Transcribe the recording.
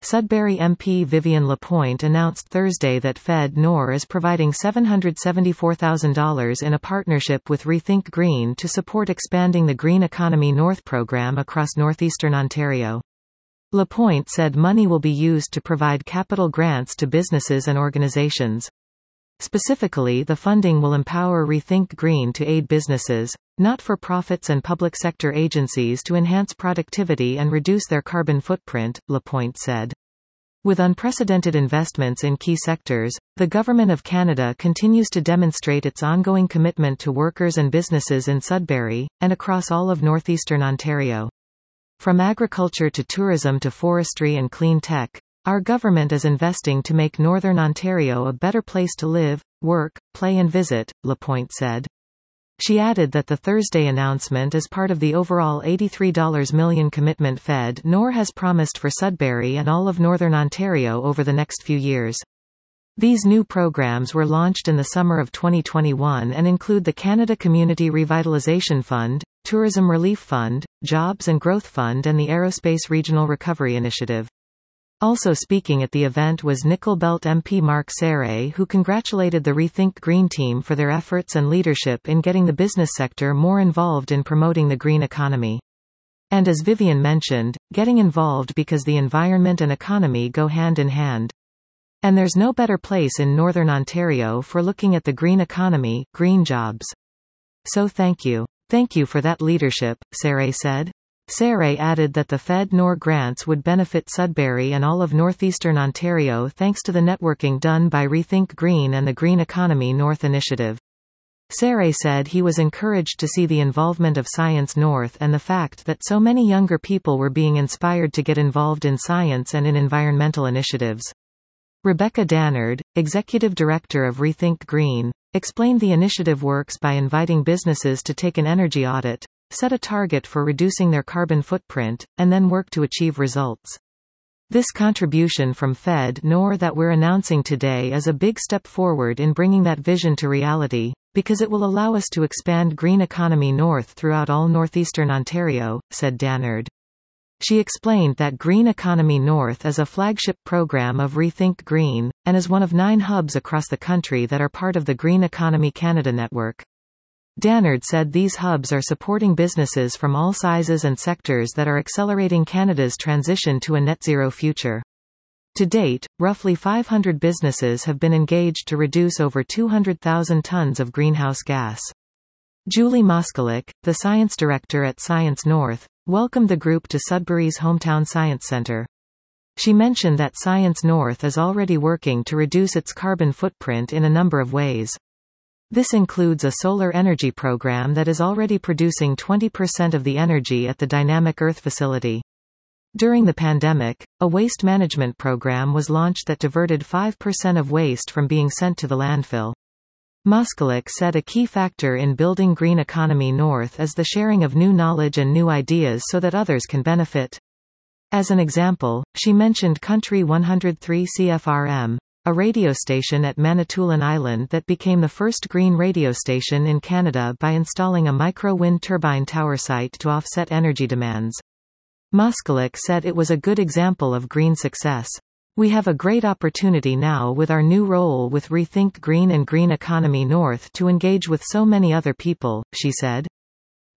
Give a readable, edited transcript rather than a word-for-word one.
Sudbury MP Vivian Lapointe announced Thursday that Fed Nor is providing $774,000 in a partnership with Rethink Green to support expanding the Green Economy North program across northeastern Ontario. Lapointe said money will be used to provide capital grants to businesses and organizations. Specifically, the funding will empower Rethink Green to aid businesses, not-for-profits and public sector agencies to enhance productivity and reduce their carbon footprint, Lapointe said. With unprecedented investments in key sectors, the Government of Canada continues to demonstrate its ongoing commitment to workers and businesses in Sudbury, and across all of northeastern Ontario. From agriculture to tourism to forestry and clean tech, our government is investing to make Northern Ontario a better place to live, work, play and visit, Lapointe said. She added that the Thursday announcement is part of the overall $83 million commitment Fed Nor has promised for Sudbury and all of Northern Ontario over the next few years. These new programs were launched in the summer of 2021 and include the Canada Community Revitalization Fund, Tourism Relief Fund, Jobs and Growth Fund and the Aerospace Regional Recovery Initiative. Also speaking at the event was Nickel Belt MP Mark Serre, who congratulated the Rethink Green team for their efforts and leadership in getting the business sector more involved in promoting the green economy. And as Vivian mentioned, getting involved because the environment and economy go hand in hand. And there's no better place in Northern Ontario for looking at the green economy, green jobs. So thank you. Thank you for that leadership, Serre said. Serre added that the Fed Nor grants would benefit Sudbury and all of northeastern Ontario thanks to the networking done by Rethink Green and the Green Economy North initiative. Serre said he was encouraged to see the involvement of Science North and the fact that so many younger people were being inspired to get involved in science and in environmental initiatives. Rebecca Dannard, Executive Director of Rethink Green, explained the initiative works by inviting businesses to take an energy audit, set a target for reducing their carbon footprint, and then work to achieve results. This contribution from Fed Nor that we're announcing today is a big step forward in bringing that vision to reality, because it will allow us to expand Green Economy North throughout all northeastern Ontario, said Dannard. She explained that Green Economy North is a flagship program of Rethink Green, and is one of 9 hubs across the country that are part of the Green Economy Canada network. Dannard said these hubs are supporting businesses from all sizes and sectors that are accelerating Canada's transition to a net-zero future. To date, roughly 500 businesses have been engaged to reduce over 200,000 tons of greenhouse gas. Julie Moskalik, the science director at Science North, welcomed the group to Sudbury's Hometown Science Centre. She mentioned that Science North is already working to reduce its carbon footprint in a number of ways. This includes a solar energy program that is already producing 20% of the energy at the Dynamic Earth facility. During the pandemic, a waste management program was launched that diverted 5% of waste from being sent to the landfill. Moskalik said a key factor in building Green Economy North is the sharing of new knowledge and new ideas so that others can benefit. As an example, she mentioned Country 103 CFRM, a radio station at Manitoulin Island that became the first green radio station in Canada by installing a micro-wind turbine tower site to offset energy demands. Moskalik said it was a good example of green success. We have a great opportunity now with our new role with Rethink Green and Green Economy North to engage with so many other people, she said.